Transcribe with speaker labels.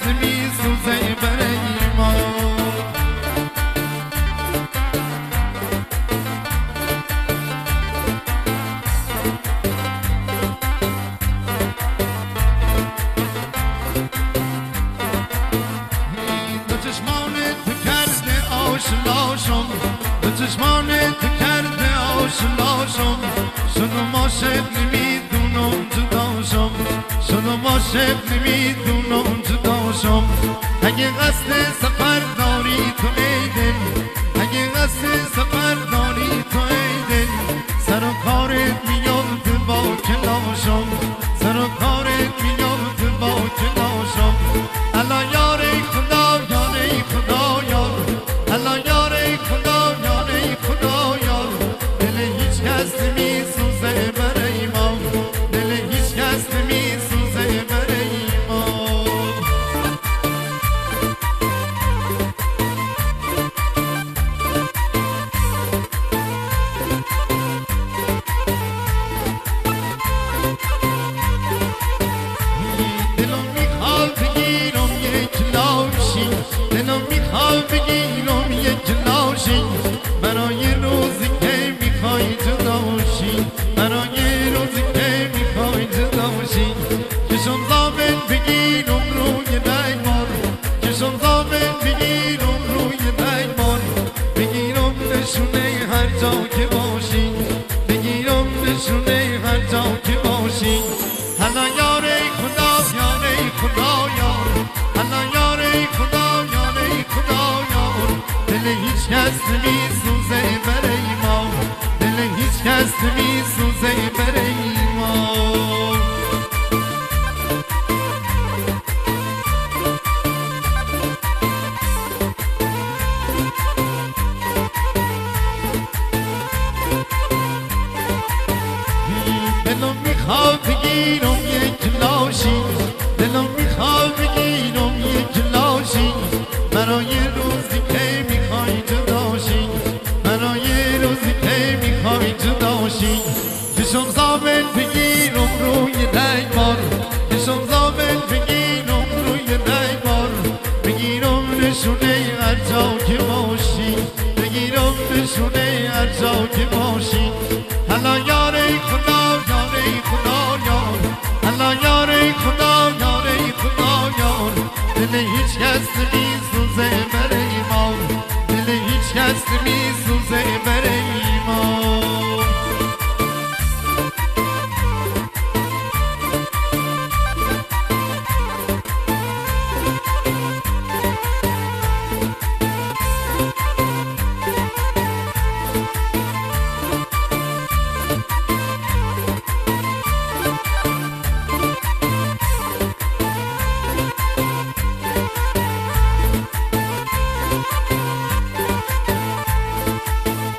Speaker 1: کس نمیسوزه برای ما. آشناشم به چشمانت کرده آشناشم شدم عاشق نمیدونم جداشم شدم عاشق نمیدونم جداشم اگه قصد سفر داری تو ای دل اگه قصد سفر داری تو ای دل سر و کارت میاد با کلاشم سر و کارت میاد با کلاشم الان یار خدا یار خدا یار الان یار خدا یار خدا یار دل هیچ کس نمیسوزه برای ما دل هیچ کس نمیسوزه برای ما. دلم میخواد بگیرم یک لاشی دلم میخواد بگیرم یک لاشی برای روزی که میخوای جداشی برای روزی که میخوای جداشی کشم زامن بگیرم روی دیوار کشم زامن بگیرم روی دیوار بگیرم نشونه هر جا که باشی بگیرم نشونه هر جا که باشی. حالا یار خدا یار خدا یار حالا یار خدا یار خدا یار دل هیچ کس نمیسوزه برای ما دل هیچ کس نمیسوزه برای ما. دلم میخواد بگیرم یک لاشی دلم میخواد بگیرم یک لاشی برای روزی که میخوای جداشی برای روزی که میخوای جداشی کشم زامن بگیرم روی دیوار کشم زامن بگیرم روی دیوار بگیرم نشونه هر جا که باشی بگیرم نشونه هر جا که باشی. حالا یار خدا یار خدا یار حالا یار خدا یار خدا یار دل هیچ کس نمیسوزه برای ما دل هیچ کس نمیسوزه